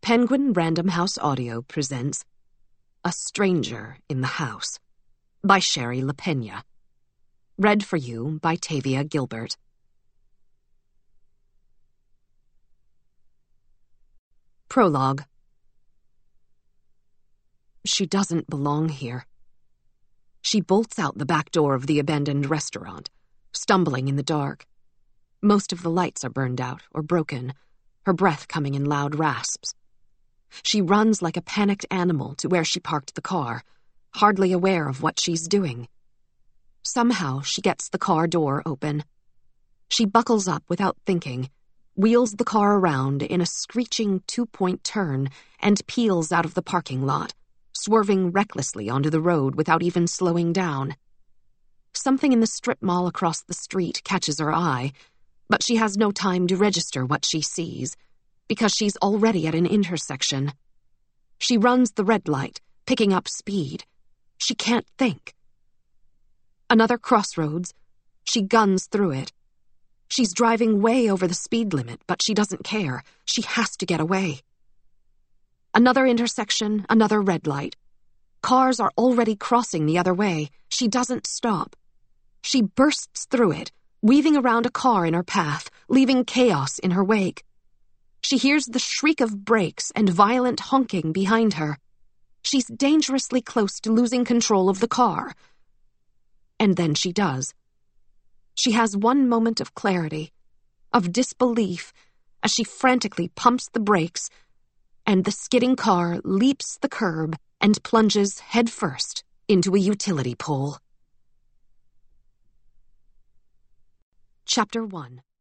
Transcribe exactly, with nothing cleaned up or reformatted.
Penguin Random House Audio presents A Stranger in the House by Sherry LaPena. Read for you by Tavia Gilbert. Prologue. She doesn't belong here. She bolts out the back door of the abandoned restaurant, stumbling in the dark. Most of the lights are burned out or broken, her breath coming in loud rasps. She runs like a panicked animal to where she parked the car, hardly aware of what she's doing. Somehow she gets the car door open. She buckles up without thinking, wheels the car around in a screeching two-point turn, and peels out of the parking lot, swerving recklessly onto the road without even slowing down. Something in the strip mall across the street catches her eye, but she has no time to register what she sees, because she's already at an intersection. She runs the red light, picking up speed. She can't think. Another crossroads. She guns through it. She's driving way over the speed limit, but she doesn't care. She has to get away. Another intersection, another red light. Cars are already crossing the other way. She doesn't stop. She bursts through it, weaving around a car in her path, leaving chaos in her wake. She hears the shriek of brakes and violent honking behind her. She's dangerously close to losing control of the car. And then she does. She has one moment of clarity, of disbelief, as she frantically pumps the brakes, and the skidding car leaps the curb and plunges headfirst into a utility pole. Chapter one.